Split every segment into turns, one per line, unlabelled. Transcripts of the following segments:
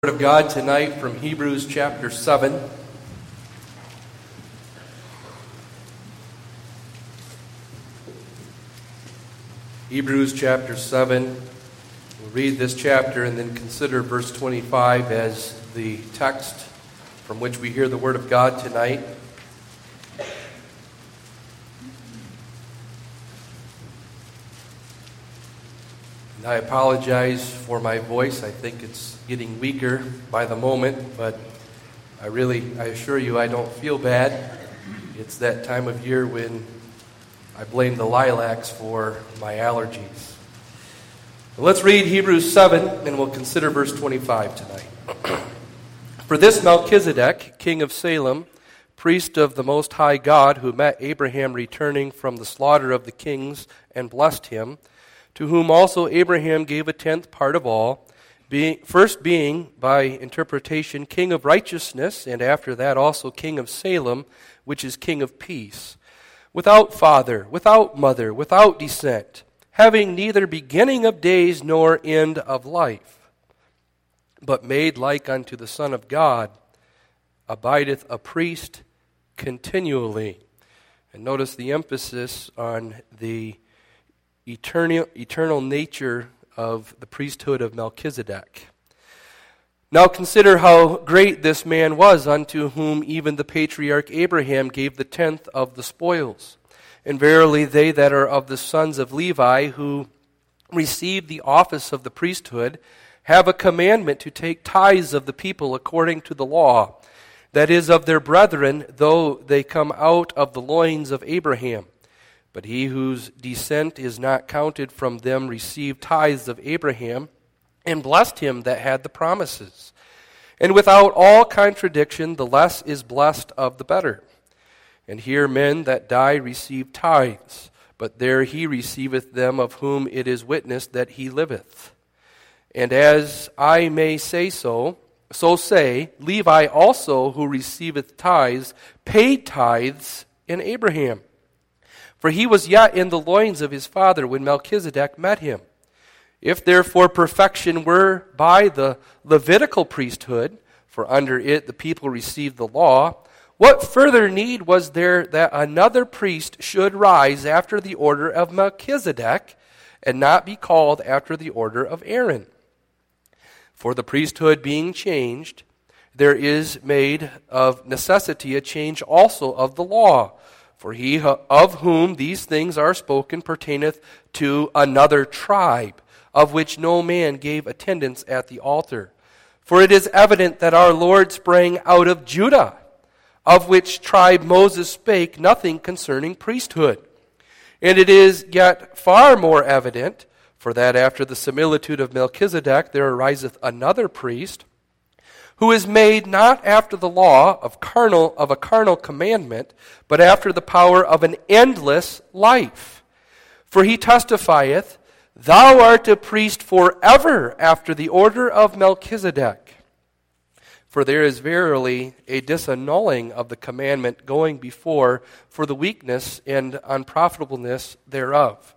Word of God tonight from Hebrews chapter 7. Hebrews chapter 7. We'll read this chapter and then consider verse 25 as the text from which we hear the Word of God tonight. And I apologize for my voice. I think it's getting weaker by the moment, but I assure you I don't feel bad. It's that time of year when I blame the lilacs for my allergies. But let's read Hebrews 7, and we'll consider verse 25 tonight. For this Melchizedek, king of Salem, priest of the Most High God, who met Abraham returning from the slaughter of the kings and blessed him, to whom also Abraham gave a tenth part of all, first being, by interpretation, king of righteousness, and after that also king of Salem, which is king of peace, without father, without mother, without descent, having neither beginning of days nor end of life, but made like unto the Son of God, abideth a priest continually. And notice the emphasis on the eternal nature of the priesthood of Melchizedek. Now consider how great this man was, unto whom even the patriarch Abraham gave the tenth of the spoils. And verily they that are of the sons of Levi, who receive the office of the priesthood, have a commandment to take tithes of the people according to the law, that is, of their brethren, though they come out of the loins of Abraham. But he whose descent is not counted from them received tithes of Abraham, and blessed him that had the promises. And without all contradiction, the less is blessed of the better. And here men that die receive tithes, but there he receiveth them of whom it is witnessed that he liveth. And as I may say so say, Levi also, who receiveth tithes, paid tithes in Abraham. For he was yet in the loins of his father when Melchizedek met him. If therefore perfection were by the Levitical priesthood, for under it the people received the law, what further need was there that another priest should rise after the order of Melchizedek, and not be called after the order of Aaron? For the priesthood being changed, there is made of necessity a change also of the law. For he of whom these things are spoken pertaineth to another tribe, of which no man gave attendance at the altar. For it is evident that our Lord sprang out of Judah, of which tribe Moses spake nothing concerning priesthood. And it is yet far more evident, for that after the similitude of Melchizedek there ariseth another priest, who is made not after the law of a carnal commandment, but after the power of an endless life. For he testifieth, Thou art a priest forever after the order of Melchizedek. For there is verily a disannulling of the commandment going before for the weakness and unprofitableness thereof.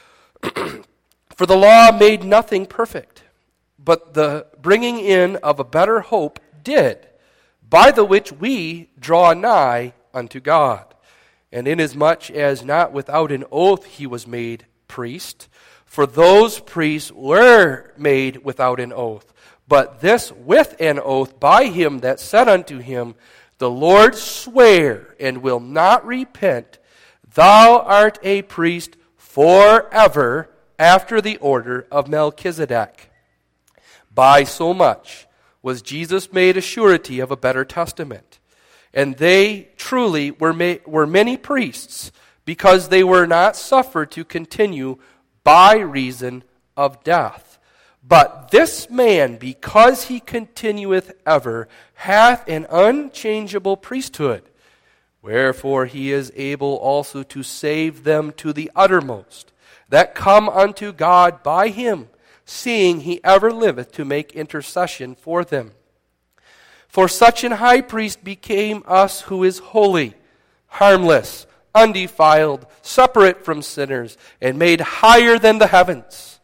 For the law made nothing perfect, but the bringing in of a better hope did, by the which we draw nigh unto God. And inasmuch as not without an oath he was made priest, for those priests were made without an oath, but this with an oath by him that said unto him, The Lord sware and will not repent, Thou art a priest forever after the order of Melchizedek. By so much was Jesus made a surety of a better testament. And they truly were many priests, because they were not suffered to continue by reason of death. But this man, because he continueth ever, hath an unchangeable priesthood, wherefore he is able also to save them to the uttermost, that come unto God by him, seeing he ever liveth to make intercession for them. For such an high priest became us who is holy, harmless, undefiled, separate from sinners, and made higher than the heavens,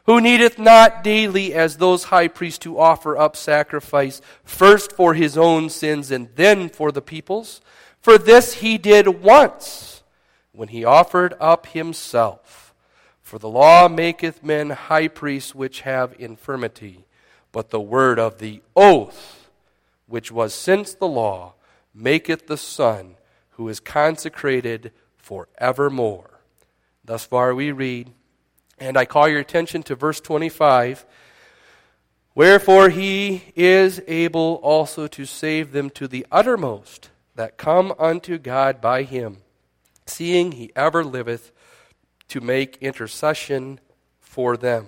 who needeth not daily as those high priests to offer up sacrifice, first for his own sins and then for the people's. For this he did once, when he offered up himself. For the law maketh men high priests which have infirmity, but the word of the oath, which was since the law, maketh the Son, who is consecrated forevermore. Thus far we read, and I call your attention to verse 25. Wherefore he is able also to save them to the uttermost that come unto God by him, seeing he ever liveth to make intercession for them.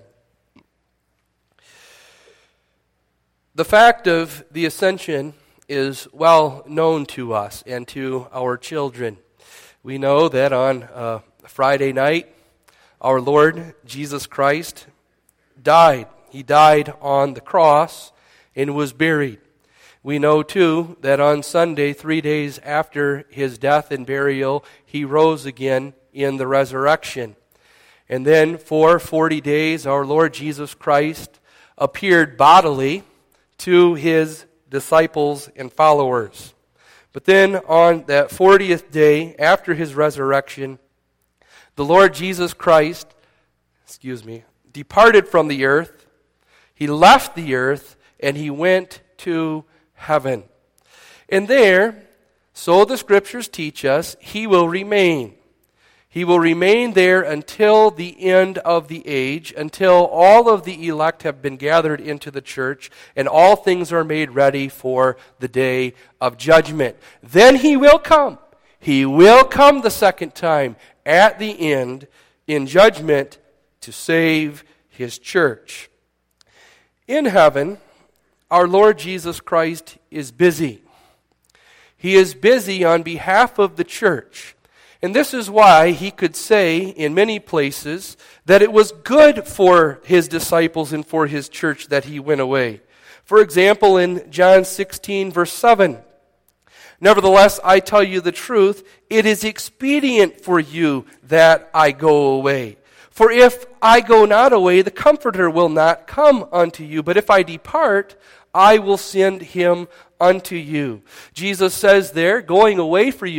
The fact of the ascension is well known to us and to our children. We know that on Friday night, our Lord Jesus Christ died. He died on the cross and was buried. We know, too, that on Sunday, 3 days after his death and burial, he rose again in the resurrection. And then for 40 days, our Lord Jesus Christ appeared bodily to his disciples and followers. But then on that 40th day after his resurrection, the Lord Jesus Christ, departed from the earth. He left the earth and he went to heaven. And there, so the scriptures teach us, he will remain. He will remain there until the end of the age, until all of the elect have been gathered into the church and all things are made ready for the day of judgment. Then he will come. He will come the second time at the end in judgment to save his church. In heaven, our Lord Jesus Christ is busy. He is busy on behalf of the church. And this is why he could say in many places that it was good for his disciples and for his church that he went away. For example, in John 16, verse 7, nevertheless, I tell you the truth, it is expedient for you that I go away. For if I go not away, the Comforter will not come unto you. But if I depart, I will send him unto you. Jesus says there, going away from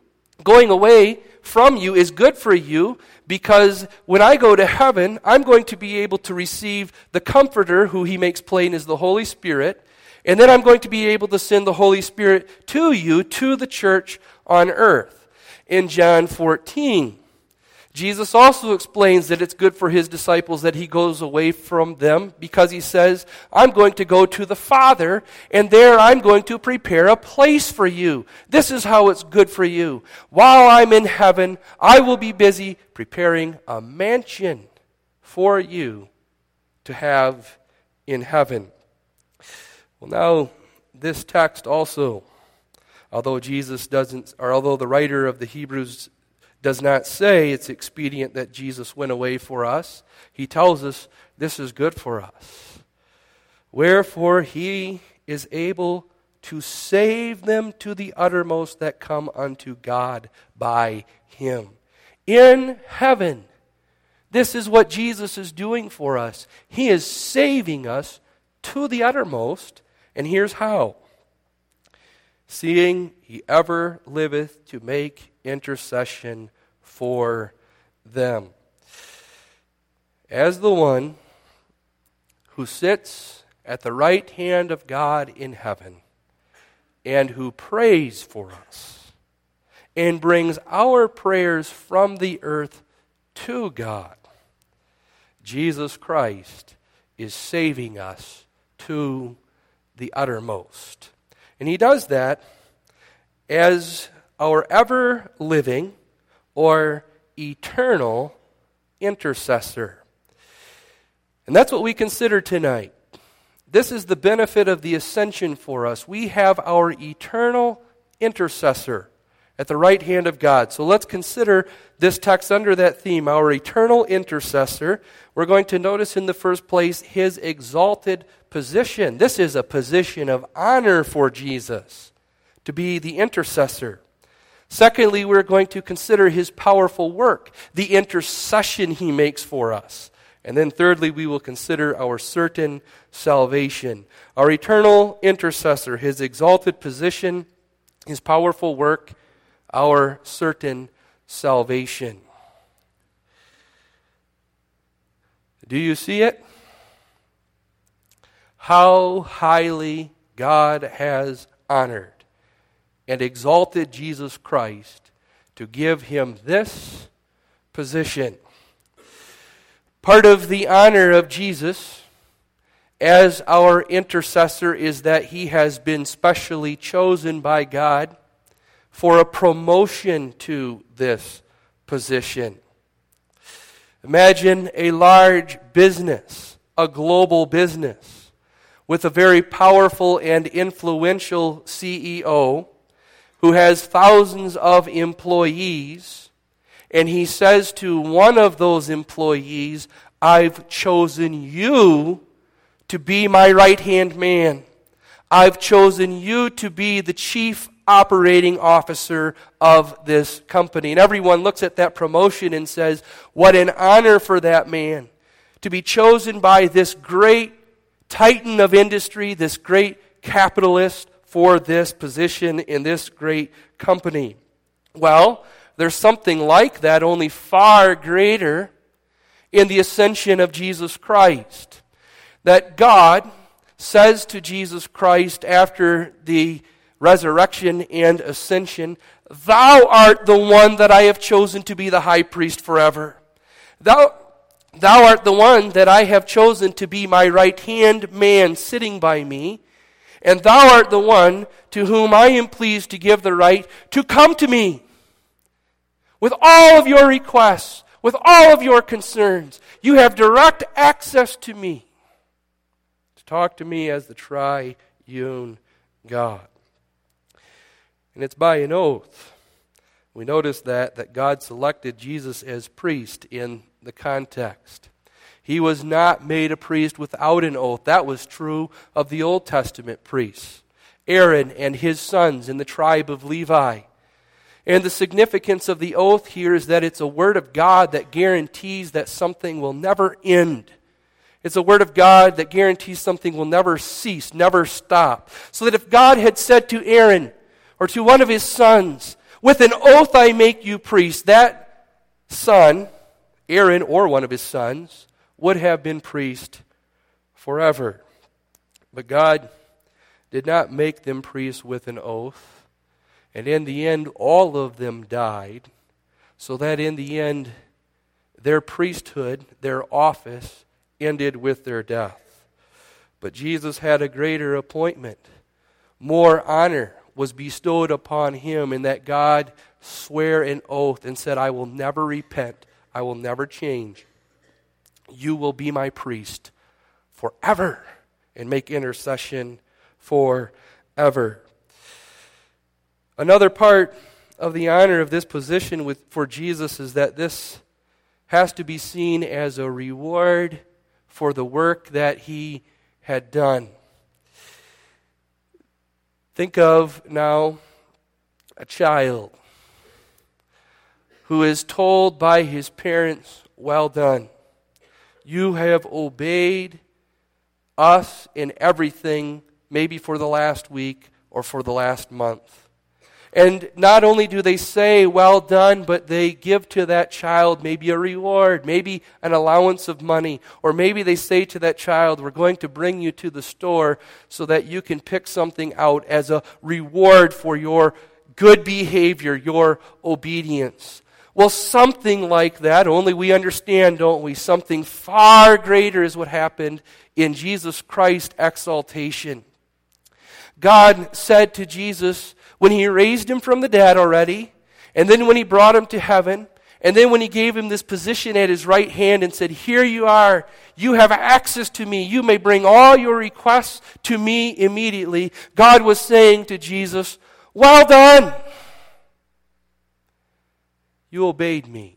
you is good for you, because when I go to heaven, I'm going to be able to receive the Comforter, who he makes plain is the Holy Spirit. And then I'm going to be able to send the Holy Spirit to you, to the church on earth. In John 14, Jesus also explains that it's good for his disciples that he goes away from them, because he says, I'm going to go to the Father, and there I'm going to prepare a place for you. This is how it's good for you. While I'm in heaven, I will be busy preparing a mansion for you to have in heaven. Well, now, this text also, although the writer of the Hebrews does not say it's expedient that Jesus went away for us, he tells us this is good for us. Wherefore he is able to save them to the uttermost that come unto God by him. In heaven, this is what Jesus is doing for us. He is saving us to the uttermost. And here's how. Seeing he ever liveth to make intercession for them. As the one who sits at the right hand of God in heaven, and who prays for us, and brings our prayers from the earth to God, Jesus Christ is saving us to the uttermost. And he does that as our ever-living or eternal intercessor. And that's what we consider tonight. This is the benefit of the ascension for us. We have our eternal intercessor at the right hand of God. So let's consider this text under that theme, our eternal intercessor. We're going to notice in the first place his exalted position. This is a position of honor for Jesus, to be the intercessor. Secondly, we're going to consider his powerful work, the intercession he makes for us. And then thirdly, we will consider our certain salvation. Our eternal intercessor, his exalted position, his powerful work, our certain salvation. Do you see it? How highly God has honored and exalted Jesus Christ to give him this position. Part of the honor of Jesus as our intercessor is that he has been specially chosen by God for a promotion to this position. Imagine a large business, a global business, with a very powerful and influential CEO who has thousands of employees, and he says to one of those employees, I've chosen you to be my right-hand man. I've chosen you to be the chief operating officer of this company. And everyone looks at that promotion and says, what an honor for that man to be chosen by this great titan of industry, this great capitalist for this position in this great company. Well, there's something like that, only far greater, in the ascension of Jesus Christ. That God says to Jesus Christ after the resurrection and ascension, Thou art the one that I have chosen to be the high priest forever. Thou art the one that I have chosen to be my right-hand man sitting by me, and thou art the one to whom I am pleased to give the right to come to me with all of your requests, with all of your concerns. You have direct access to me to talk to me as the triune God. And it's by an oath. We notice that God selected Jesus as priest in the context. He was not made a priest without an oath. That was true of the Old Testament priests, Aaron and his sons in the tribe of Levi. And the significance of the oath here is that it's a word of God that guarantees that something will never end. It's a word of God that guarantees something will never cease, never stop. So that if God had said to Aaron or to one of his sons, with an oath I make you priest, that son, Aaron or one of his sons, would have been priest forever. But God did not make them priests with an oath. And in the end, all of them died, so that in the end, their priesthood, their office, ended with their death. But Jesus had a greater appointment. More honor was bestowed upon him in that God swore an oath and said, I will never repent, I will never change. You will be my priest forever and make intercession forever. Another part of the honor of this position for Jesus is that this has to be seen as a reward for the work that he had done. Think of now a child who is told by his parents, well done. You have obeyed us in everything, maybe for the last week or for the last month. And not only do they say, well done, but they give to that child maybe a reward, maybe an allowance of money, or maybe they say to that child, we're going to bring you to the store so that you can pick something out as a reward for your good behavior, your obedience. Well, something like that, only we understand, don't we? Something far greater is what happened in Jesus Christ's exaltation. God said to Jesus, when he raised him from the dead already, and then when he brought him to heaven, and then when he gave him this position at his right hand and said, here you are, you have access to me, you may bring all your requests to me immediately, God was saying to Jesus, well done. You obeyed me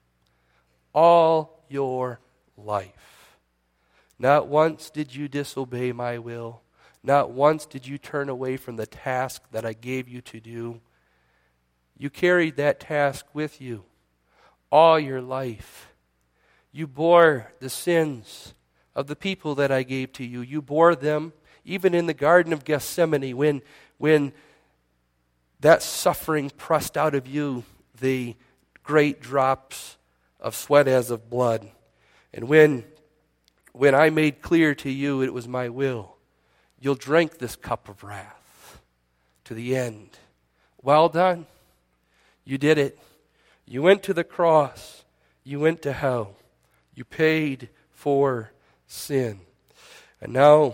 all your life. Not once did you disobey my will. Not once did you turn away from the task that I gave you to do. You carried that task with you all your life. You bore the sins of the people that I gave to you. You bore them even in the Garden of Gethsemane when that suffering pressed out of you the great drops of sweat as of blood. And when I made clear to you it was my will, you'll drink this cup of wrath to the end. Well done. You did it. You went to the cross. You went to hell. You paid for sin. And now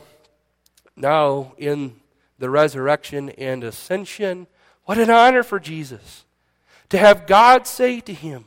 in the resurrection and ascension, what an honor for Jesus to have God say to him,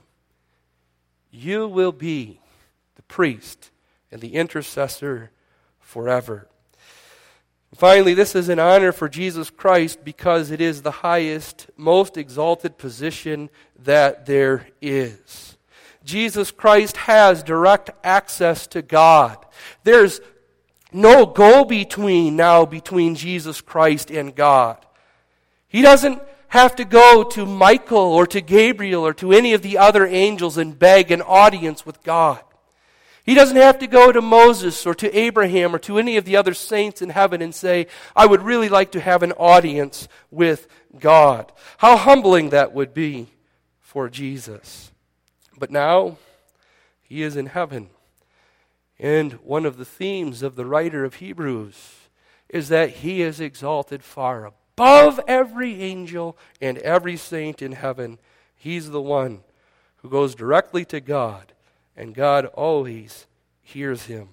you will be the priest and the intercessor forever. Finally, this is an honor for Jesus Christ because it is the highest, most exalted position that there is. Jesus Christ has direct access to God. There's no go-between now between Jesus Christ and God. He doesn't have to go to Michael or to Gabriel or to any of the other angels and beg an audience with God. He doesn't have to go to Moses or to Abraham or to any of the other saints in heaven and say, I would really like to have an audience with God. How humbling that would be for Jesus. But now, he is in heaven. And one of the themes of the writer of Hebrews is that he is exalted far above every angel and every saint in heaven. He's the one who goes directly to God, and God always hears him.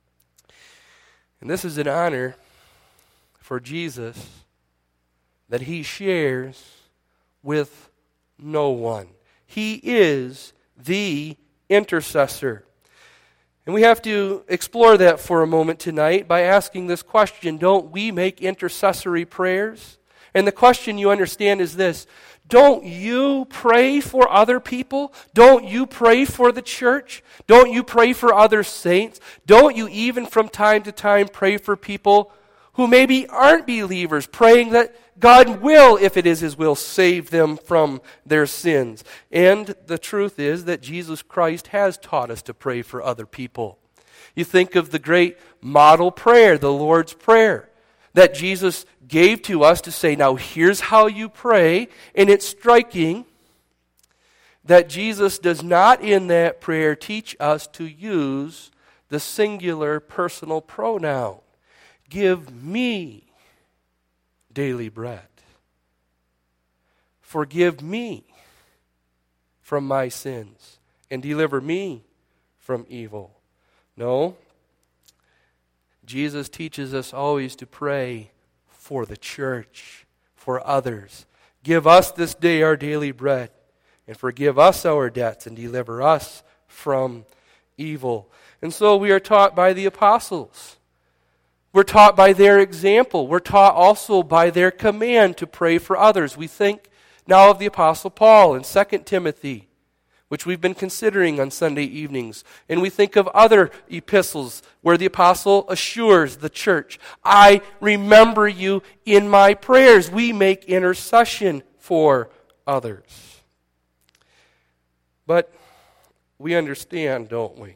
And this is an honor for Jesus that he shares with no one. He is the intercessor. And we have to explore that for a moment tonight by asking this question, don't we make intercessory prayers? And the question, you understand, is this: don't you pray for other people? Don't you pray for the church? Don't you pray for other saints? Don't you even from time to time pray for people who maybe aren't believers, praying that God will, if it is his will, save them from their sins? And the truth is that Jesus Christ has taught us to pray for other people. You think of the great model prayer, the Lord's Prayer, that Jesus gave to us to say, now here's how you pray. And it's striking that Jesus does not in that prayer teach us to use the singular personal pronoun. Give me daily bread. Forgive me from my sins and deliver me from evil. No. Jesus teaches us always to pray for the church, for others. Give us this day our daily bread, and forgive us our debts, and deliver us from evil. And so we are taught by the apostles. We're taught by their example. We're taught also by their command to pray for others. We think now of the Apostle Paul in 2 Timothy, which we've been considering on Sunday evenings. And we think of other epistles where the apostle assures the church, I remember you in my prayers. We make intercession for others. But we understand, don't we?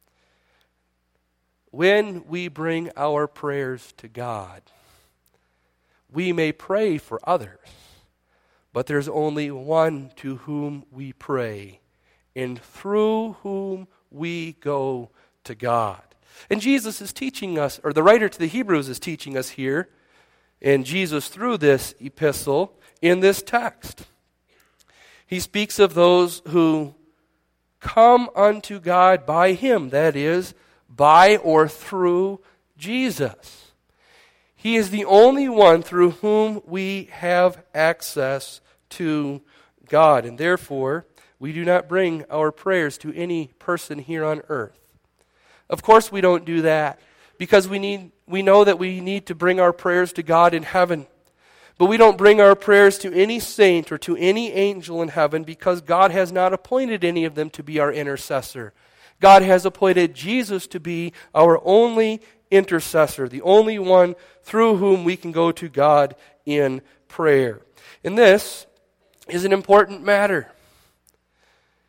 When we bring our prayers to God, we may pray for others, but there's only one to whom we pray, and through whom we go to God. And Jesus is teaching us, or the writer to the Hebrews is teaching us here, and Jesus through this epistle, in this text. He speaks of those who come unto God by him, that is, by or through Jesus. He is the only one through whom we have access to God, and therefore, we do not bring our prayers to any person here on earth. Of course we don't do that because we know that we need to bring our prayers to God in heaven. But we don't bring our prayers to any saint or to any angel in heaven because God has not appointed any of them to be our intercessor. God has appointed Jesus to be our only intercessor, the only one through whom we can go to God in prayer. And this is an important matter.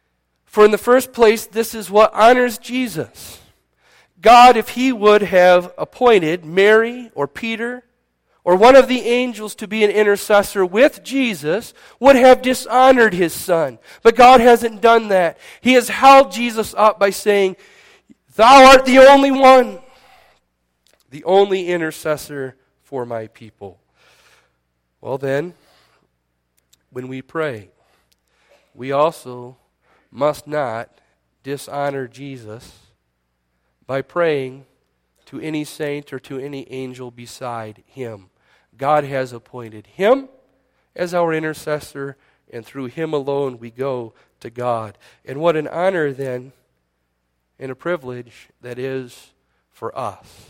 For in the first place, this is what honors Jesus. God, if he would have appointed Mary or Peter or one of the angels to be an intercessor with Jesus, would have dishonored his son. But God hasn't done that. He has held Jesus up by saying, thou art the only one, the only intercessor for my people. Well then, when we pray, we also must not dishonor Jesus by praying to any saint or to any angel beside him. God has appointed him as our intercessor, and through him alone we go to God. And what an honor then, and a privilege that is for us.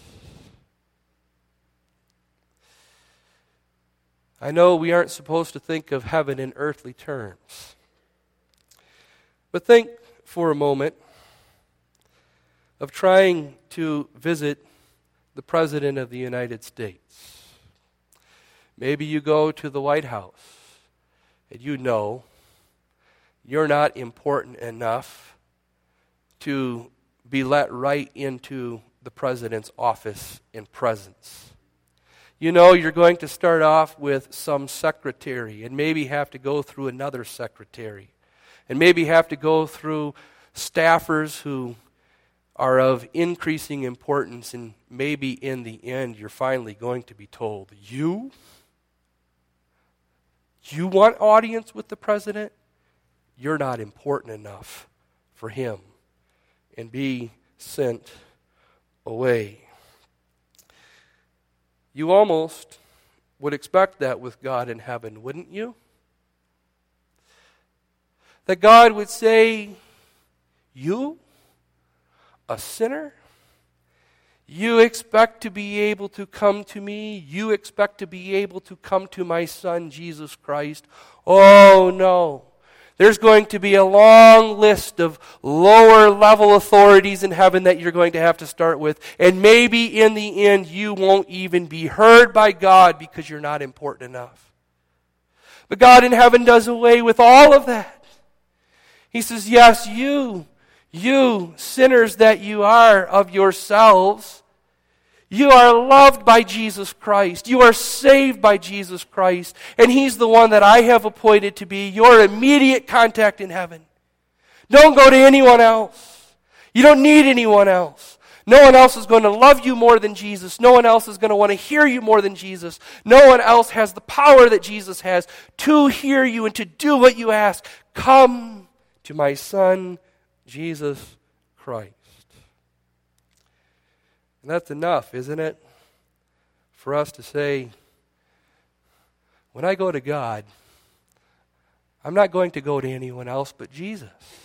I know we aren't supposed to think of heaven in earthly terms. But think for a moment of trying to visit the President of the United States. Maybe you go to the White House and you know you're not important enough to be let right into the President's office and presence. You know you're going to start off with some secretary and maybe have to go through another secretary and maybe have to go through staffers who are of increasing importance, and maybe in the end you're finally going to be told, you want audience with the president? You're not important enough for him, and be sent away. You almost would expect that with God in heaven, wouldn't you? That God would say, you, a sinner, you expect to be able to come to me? You expect to be able to come to my Son, Jesus Christ? Oh, no. There's going to be a long list of lower level authorities in heaven that you're going to have to start with. And maybe in the end you won't even be heard by God because you're not important enough. But God in heaven does away with all of that. He says, yes, you sinners that you are of yourselves, you are loved by Jesus Christ. You are saved by Jesus Christ. And He's the one that I have appointed to be your immediate contact in heaven. Don't go to anyone else. You don't need anyone else. No one else is going to love you more than Jesus. No one else is going to want to hear you more than Jesus. No one else has the power that Jesus has to hear you and to do what you ask. Come to my Son, Jesus Christ. And that's enough, isn't it? For us to say, when I go to God, I'm not going to go to anyone else but Jesus.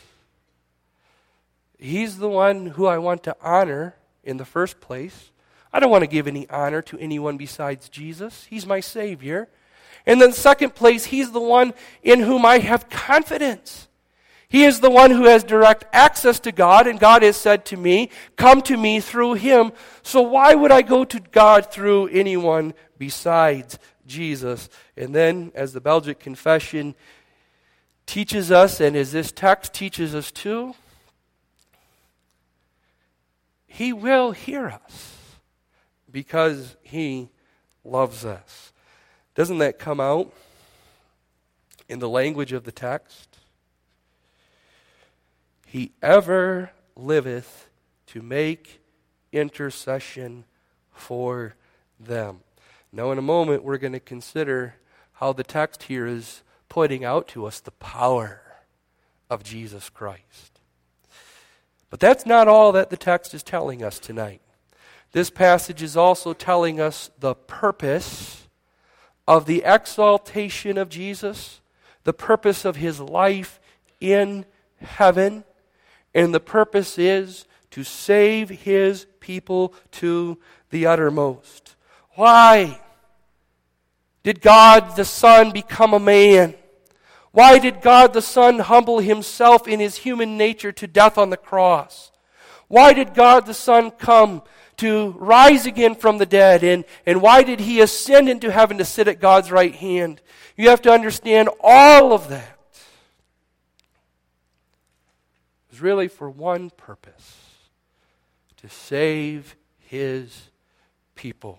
He's the one who I want to honor in the first place. I don't want to give any honor to anyone besides Jesus. He's my Savior. And then second place, He's the one in whom I have confidence. He is the one who has direct access to God, and God has said to me, come to me through Him. So why would I go to God through anyone besides Jesus? And then, as the Belgic Confession teaches us, and as this text teaches us too, He will hear us because He loves us. Doesn't that come out in the language of the text? He ever liveth to make intercession for them. Now in a moment we're going to consider how the text here is pointing out to us the power of Jesus Christ. But that's not all that the text is telling us tonight. This passage is also telling us the purpose of the exaltation of Jesus, the purpose of His life in heaven. And the purpose is to save His people to the uttermost. Why did God the Son become a man? Why did God the Son humble Himself in His human nature to death on the cross? Why did God the Son come to rise again from the dead? And why did He ascend into heaven to sit at God's right hand? You have to understand all of that was really for one purpose: to save his people.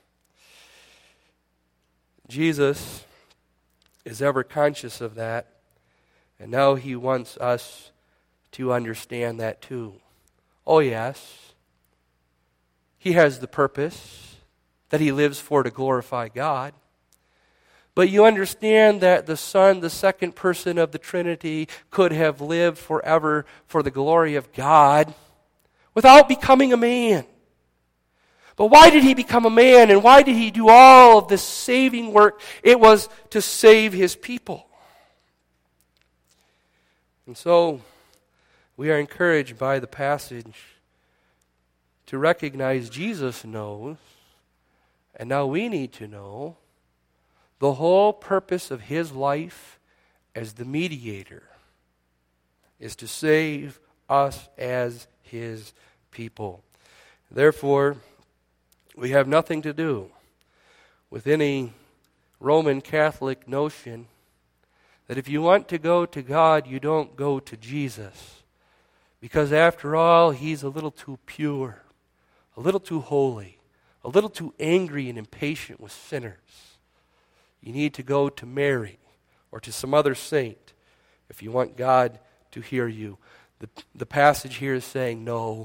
Jesus is ever conscious of that, and now he wants us to understand that too. Oh yes, he has the purpose that he lives for to glorify God. But you understand that the Son, the second person of the Trinity, could have lived forever for the glory of God without becoming a man. But why did he become a man, and why did he do all of this saving work? It was to save his people. And so we are encouraged by the passage to recognize Jesus knows, and now we need to know, the whole purpose of his life as the mediator is to save us as his people. Therefore, we have nothing to do with any Roman Catholic notion that if you want to go to God, you don't go to Jesus. Because after all, he's a little too pure, a little too holy, a little too angry and impatient with sinners. You need to go to Mary or to some other saint if you want God to hear you. The passage here is saying, no,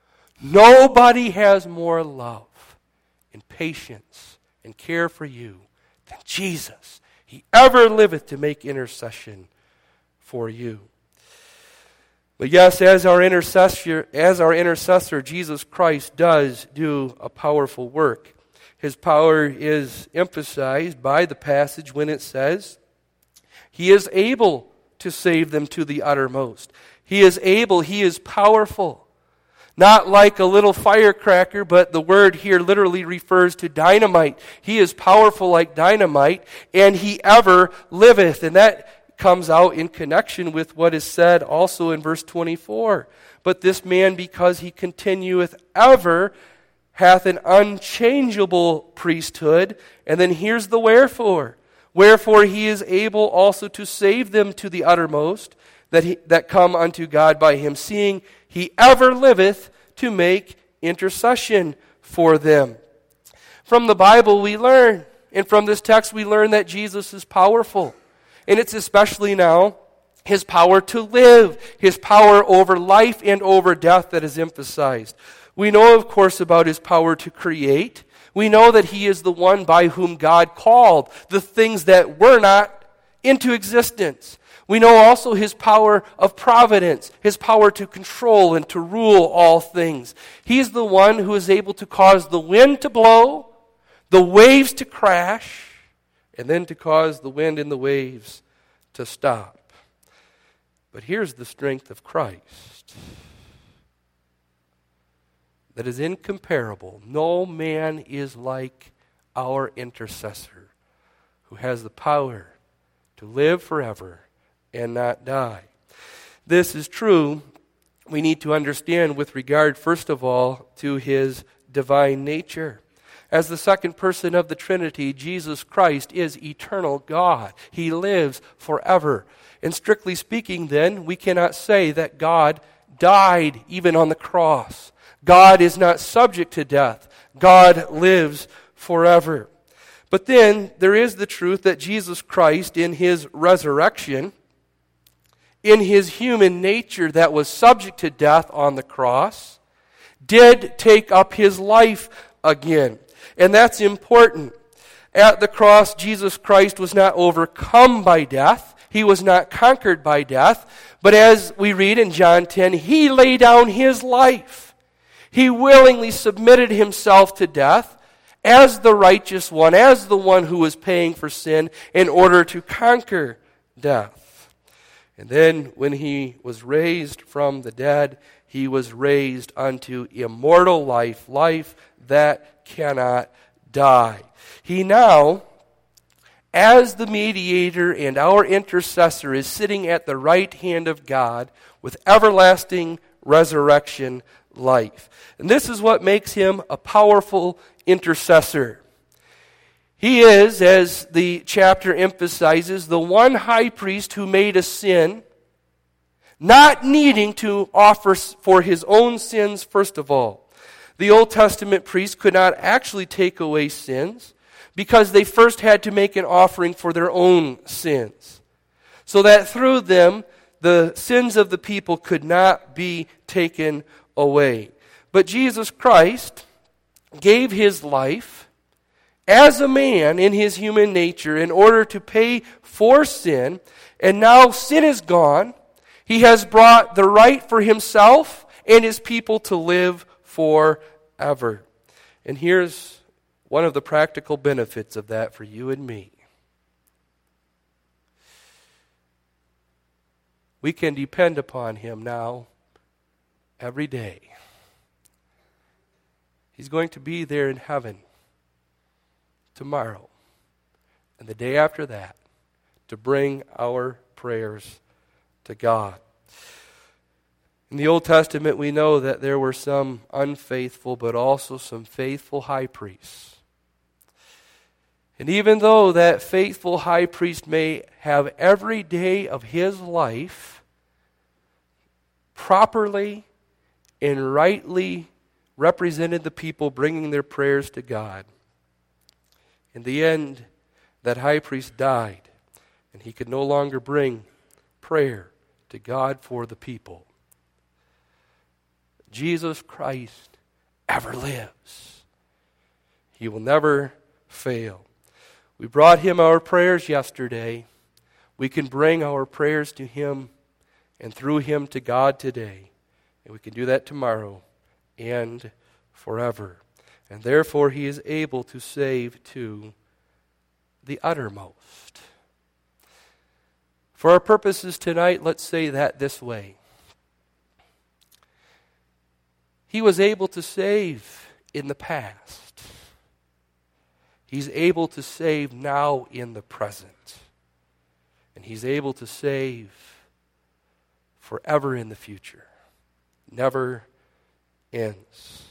nobody has more love and patience and care for you than Jesus. He ever liveth to make intercession for you. But yes, as our intercessor, Jesus Christ does do a powerful work. His power is emphasized by the passage when it says, he is able to save them to the uttermost. He is able, he is powerful. Not like a little firecracker, but the word here literally refers to dynamite. He is powerful like dynamite, and he ever liveth. And that comes out in connection with what is said also in verse 24. But this man, because he continueth ever, hath an unchangeable priesthood. And then here's the wherefore. Wherefore he is able also to save them to the uttermost, that come unto God by him, seeing he ever liveth to make intercession for them. From the Bible we learn, and from this text we learn that Jesus is powerful. And it's especially now his power to live, his power over life and over death that is emphasized. We know, of course, about his power to create. We know that he is the one by whom God called the things that were not into existence. We know also his power of providence, his power to control and to rule all things. He's the one who is able to cause the wind to blow, the waves to crash, and then to cause the wind and the waves to stop. But here's the strength of Christ that is incomparable. No man is like our intercessor, who has the power to live forever and not die. This is true, we need to understand with regard, first of all, to his divine nature. As the second person of the Trinity, Jesus Christ is eternal God. He lives forever. And strictly speaking, then, we cannot say that God died even on the cross. God is not subject to death. God lives forever. But then, there is the truth that Jesus Christ, in his resurrection, in his human nature that was subject to death on the cross, did take up his life again. And that's important. At the cross, Jesus Christ was not overcome by death. He was not conquered by death. But as we read in John 10, he laid down his life. He willingly submitted himself to death as the righteous one, as the one who was paying for sin in order to conquer death. And then when he was raised from the dead, he was raised unto immortal life, life that cannot die. He now, as the mediator and our intercessor, is sitting at the right hand of God with everlasting resurrection life. And this is what makes him a powerful intercessor. He is, as the chapter emphasizes, the one high priest who made a sin not needing to offer for his own sins first of all. The Old Testament priests could not actually take away sins because they first had to make an offering for their own sins, so that through them the sins of the people could not be taken away. But Jesus Christ gave his life as a man in his human nature in order to pay for sin, and now sin is gone. He has brought the right for himself and his people to live forever. And here's one of the practical benefits of that for you and me. We can depend upon him now every day. He's going to be there in heaven tomorrow and the day after that to bring our prayers to God. In the Old Testament, we know that there were some unfaithful, but also some faithful high priests. And even though that faithful high priest may have every day of his life properly and rightly represented the people bringing their prayers to God, in the end, that high priest died, and he could no longer bring prayer to God for the people. Jesus Christ ever lives. He will never fail. We brought him our prayers yesterday. We can bring our prayers to him and through him to God today. And we can do that tomorrow and forever. And therefore he is able to save to the uttermost. For our purposes tonight, let's say that this way. He was able to save in the past. He's able to save now in the present. And he's able to save forever in the future. Never ends.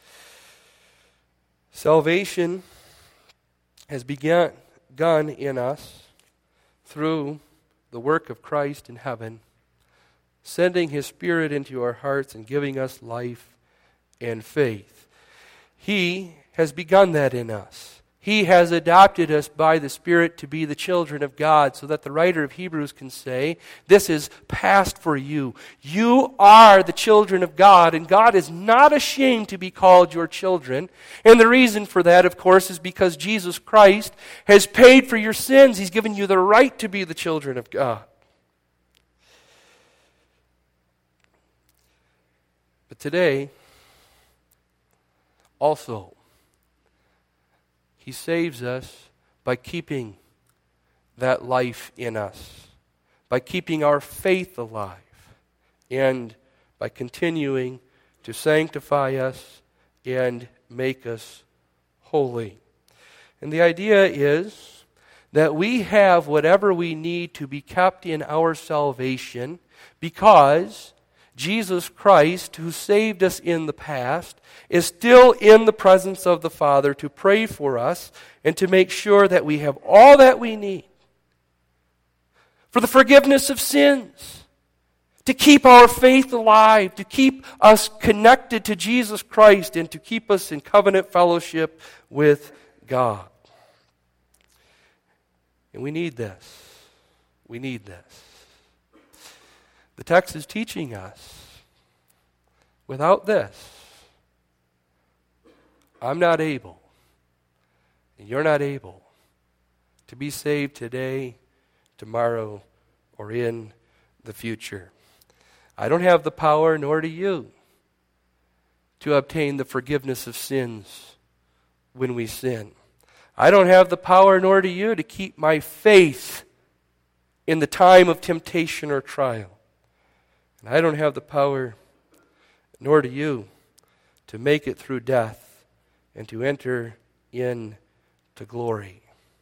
Salvation has begun in us through the work of Christ in heaven, sending his Spirit into our hearts and giving us life and faith. He has begun that in us. He has adopted us by the Spirit to be the children of God, so that the writer of Hebrews can say, this is past for you. You are the children of God, and God is not ashamed to be called your children. And the reason for that, of course, is because Jesus Christ has paid for your sins. He's given you the right to be the children of God. But today, also, he saves us by keeping that life in us, by keeping our faith alive, and by continuing to sanctify us and make us holy. And the idea is that we have whatever we need to be kept in our salvation because Jesus Christ, who saved us in the past, is still in the presence of the Father to pray for us and to make sure that we have all that we need for the forgiveness of sins, to keep our faith alive, to keep us connected to Jesus Christ, and to keep us in covenant fellowship with God. And we need this. We need this. The text is teaching us, without this, I'm not able, and you're not able, to be saved today, tomorrow, or in the future. I don't have the power, nor do you, to obtain the forgiveness of sins when we sin. I don't have the power, nor do you, to keep my faith in the time of temptation or trial. And I don't have the power, nor do you, to make it through death and to enter into glory.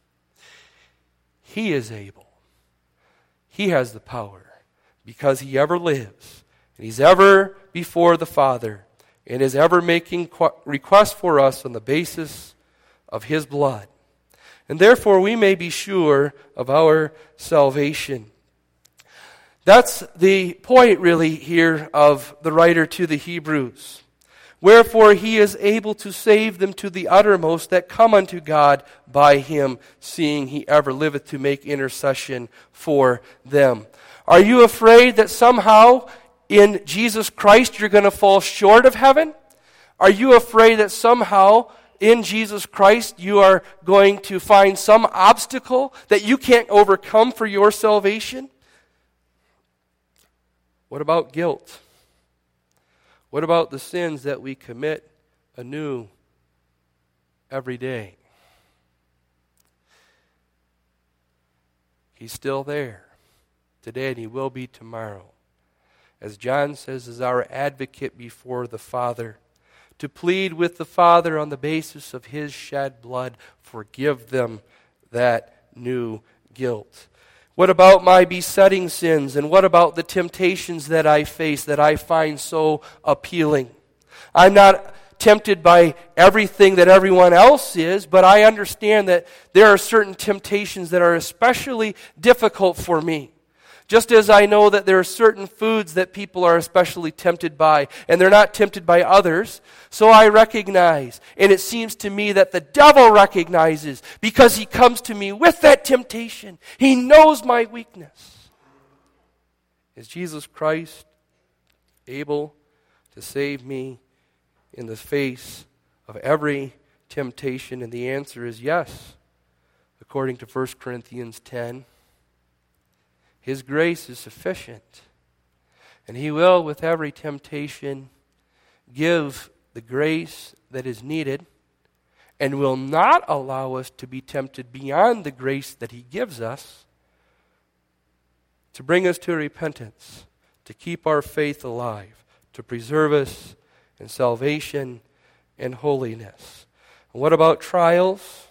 He is able. He has the power because he ever lives. And he's ever before the Father and is ever making requests for us on the basis of his blood. And therefore we may be sure of our salvation. That's the point, really, here of the writer to the Hebrews. Wherefore he is able to save them to the uttermost that come unto God by him, seeing he ever liveth to make intercession for them. Are you afraid that somehow in Jesus Christ you're going to fall short of heaven? Are you afraid that somehow in Jesus Christ you are going to find some obstacle that you can't overcome for your salvation? What about guilt? What about the sins that we commit anew every day? He's still there today, and he will be tomorrow. As John says, is our advocate before the Father, to plead with the Father on the basis of his shed blood, forgive them that new guilt. What about my besetting sins? And what about the temptations that I face that I find so appealing? I'm not tempted by everything that everyone else is, but I understand that there are certain temptations that are especially difficult for me. Just as I know that there are certain foods that people are especially tempted by, and they're not tempted by others, so I recognize, and it seems to me that the devil recognizes, because he comes to me with that temptation. He knows my weakness. Is Jesus Christ able to save me in the face of every temptation? And the answer is yes, according to 1 Corinthians 10. His grace is sufficient, and he will, with every temptation, give the grace that is needed, and will not allow us to be tempted beyond the grace that he gives us, to bring us to repentance, to keep our faith alive, to preserve us in salvation and holiness. And what about trials?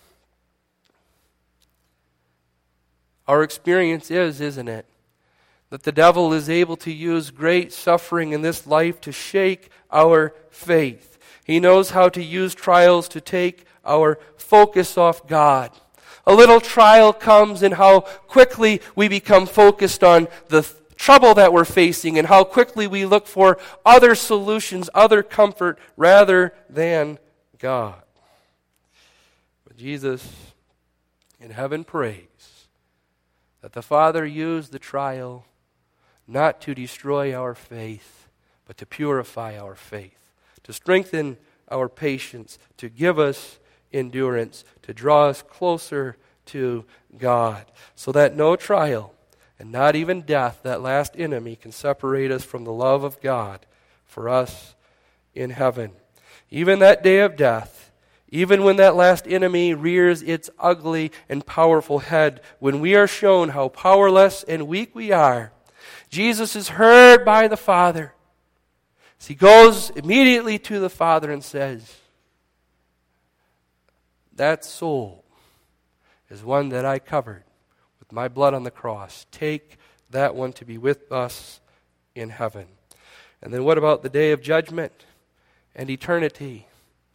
Our experience is, isn't it, that the devil is able to use great suffering in this life to shake our faith. He knows how to use trials to take our focus off God. A little trial comes, and how quickly we become focused on the trouble that we're facing, and how quickly we look for other solutions, other comfort, rather than God. But Jesus in heaven prays that the Father use the trial not to destroy our faith, but to purify our faith, to strengthen our patience, to give us endurance, to draw us closer to God, so that no trial, and not even death, that last enemy, can separate us from the love of God for us in heaven. Even that day of death, even when that last enemy rears its ugly and powerful head, when we are shown how powerless and weak we are, Jesus is heard by the Father. So he goes immediately to the Father and says, that soul is one that I covered with my blood on the cross. Take that one to be with us in heaven. And then what about the day of judgment and eternity?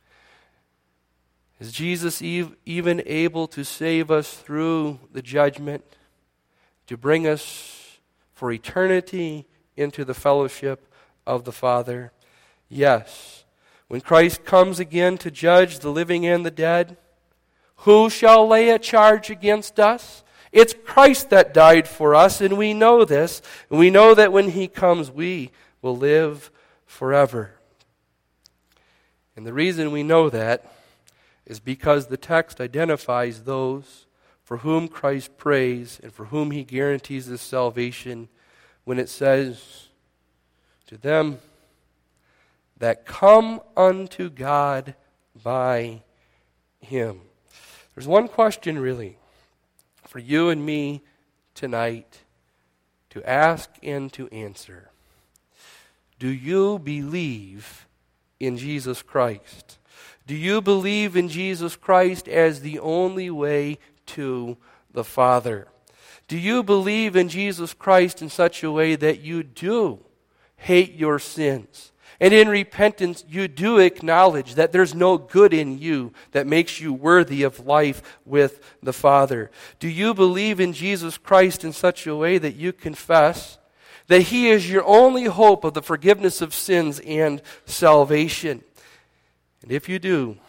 Is Jesus even able to save us through the judgment, to bring us for eternity into the fellowship of the Father? Yes. When Christ comes again to judge the living and the dead, who shall lay a charge against us? It's Christ that died for us, and we know this. And we know that when he comes, we will live forever. And the reason we know that is because the text identifies those for whom Christ prays and for whom he guarantees his salvation when it says, to them that come unto God by him. There's one question really for you and me tonight to ask and to answer. Do you believe in Jesus Christ? Do you believe in Jesus Christ as the only way to the Father? Do you believe in Jesus Christ in such a way that you do hate your sins? And in repentance, you do acknowledge that there's no good in you that makes you worthy of life with the Father. Do you believe in Jesus Christ in such a way that you confess that He is your only hope of the forgiveness of sins and salvation. And if you do,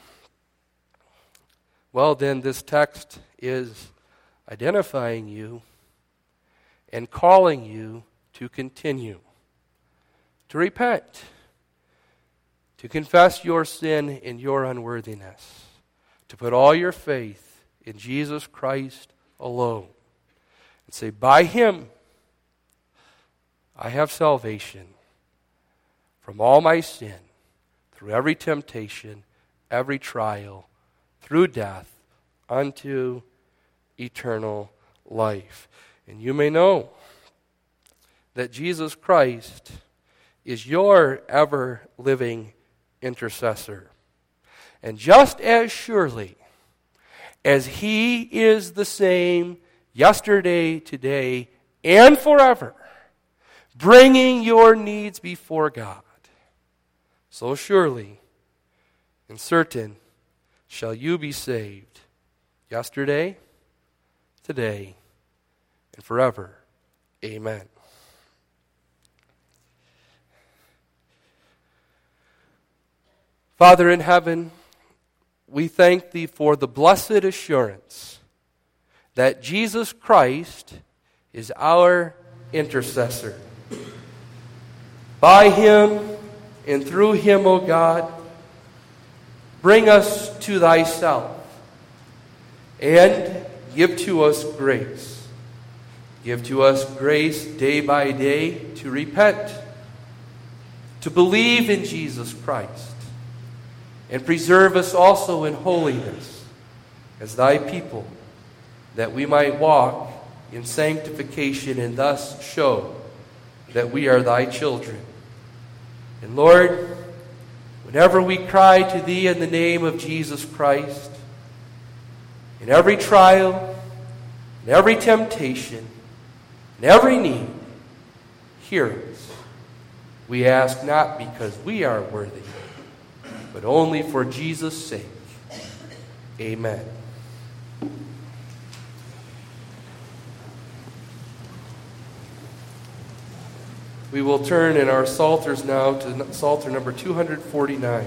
well, then this text is identifying you and calling you to continue, to repent, to confess your sin and your unworthiness, to put all your faith in Jesus Christ alone, and say, by Him, I have salvation from all my sin, through every temptation, every trial, through death, unto eternal life. And you may know that Jesus Christ is your ever-living intercessor. And just as surely as He is the same yesterday, today, and forever, bringing your needs before God, so surely and certain shall you be saved yesterday, today, and forever. Amen. Father in heaven, we thank Thee for the blessed assurance that Jesus Christ is our intercessor. By Him and through Him, O God, bring us to Thyself and give to us grace. Give to us grace day by day to repent, to believe in Jesus Christ, and preserve us also in holiness as Thy people, that we might walk in sanctification and thus show that we are Thy children. And Lord, whenever we cry to Thee in the name of Jesus Christ, in every trial, in every temptation, in every need, hear us. We ask not because we are worthy, but only for Jesus' sake. Amen. We will turn in our Psalters now to Psalter number 249.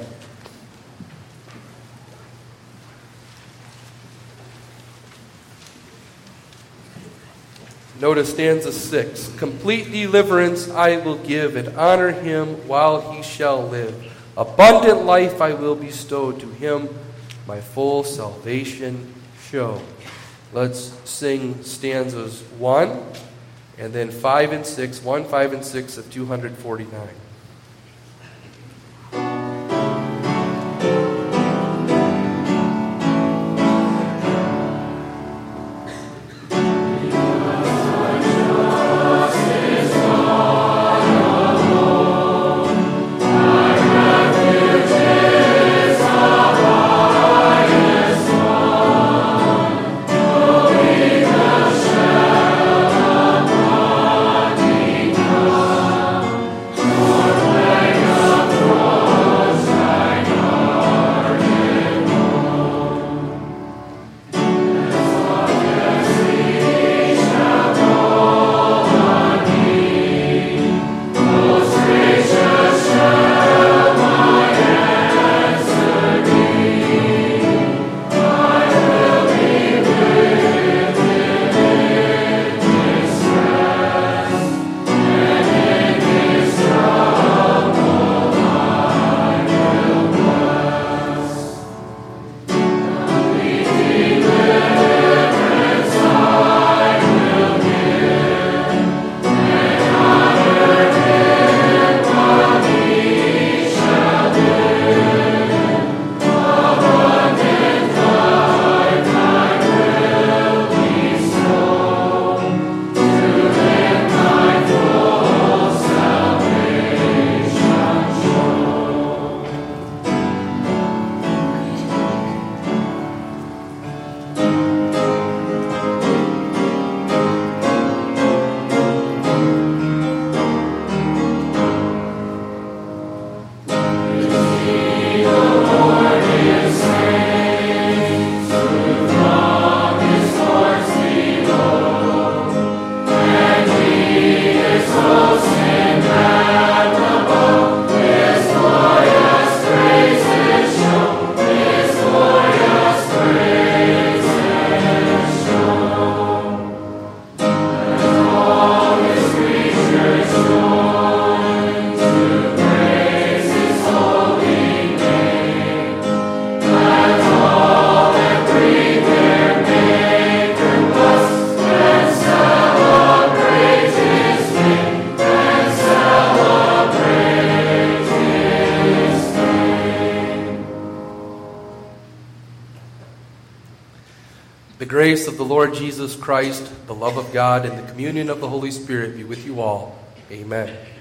Notice stanza 6. Complete deliverance I will give, and honor him while he shall live. Abundant life I will bestow, to him my full salvation show. Let's sing stanzas 1 and then 5 and 6, 1, 5, and 6 of 249.
Lord,
grace of the Lord Jesus Christ, the love of God, and the communion of the Holy Spirit be with you all. Amen.